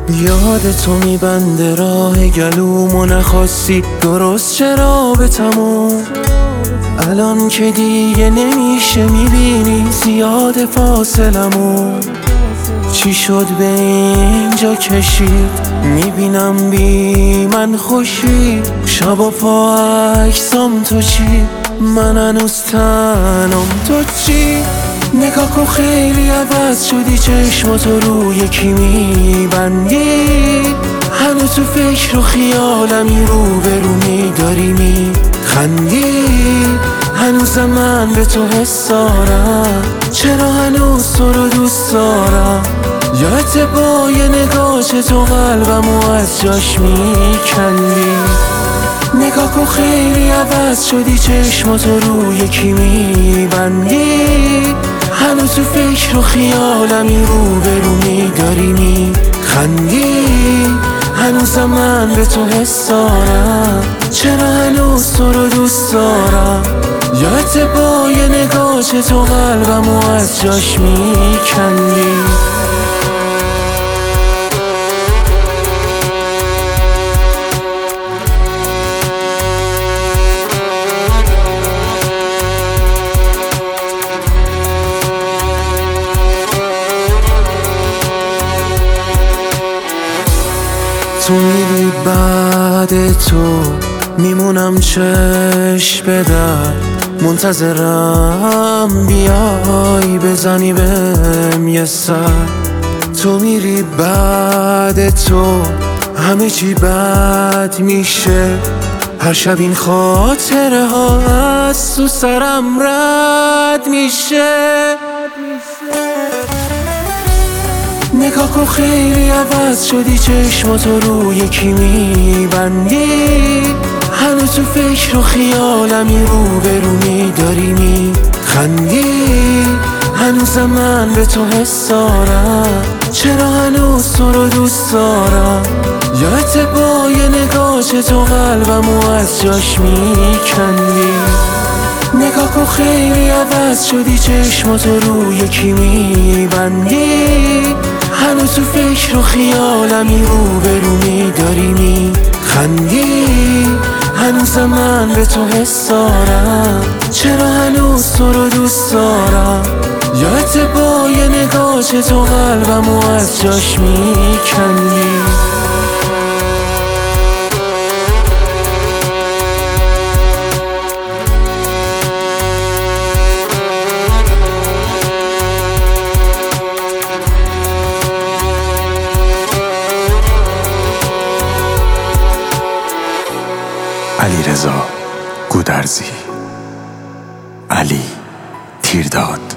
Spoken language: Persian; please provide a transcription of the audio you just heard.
یاد تو میبنده راه گلومو نخواستی درست چرا به تموم. الان که دیگه نمیشه میبینی زیاد فاصلمون. چی شد به اینجا کشید میبینم بی من خوشی. شب و پا عکسام تو چی من هنوز تنم تو چی. نگاه کن خیلی عوض شدی چشماتو رو یکی میبندی. هنوز تو فکر و خیالمی رو برو میداری میخندی. هنوزم من به تو حس دارم چرا هنوز تو رو دوست دارم. یادت با یه نگاهت تو قلبمو از جاش میکندی. نگاه کن خیلی عوض شدی چشماتو رو یکی میبندی. هنوز تو فکر و خیالمی رو برو میداری میخندی. هنوزم من به تو حس دارم چرا هنوز تو رو دوست دارم. یادت با یه نگاهت تو قلبمو از جاش میکندی. تو میری بعد تو میمونم چشم به در. منتظرم بیای بزنی بهم یه سر. تو میری بعد تو همه چی بد میشه. هر شب این خاطره ها از تو سرم رد میشه. نگاه کن خیلی عوض شدی چشماتو رو یکی میبندی. هنوز تو فکر و خیالمی رو برو میداری میخندی. هنوزم من به تو حس دارم چرا هنوز تو رو دوست دارم. یادت با یه نگاهت تو قلبمو از جاش میکندی. نگاه کن خیلی عوض شدی چشماتو رو یکی میبندی. هنوز تو فکر و خیالمی رو برو میداری میخندی. هنوزم من به تو حس دارم چرا هنوز تو رو دوست دارم. یادت با یه نگاهت تو قلبمو از جاش میکندی. علیرضا گودرزی. علی تیرداد.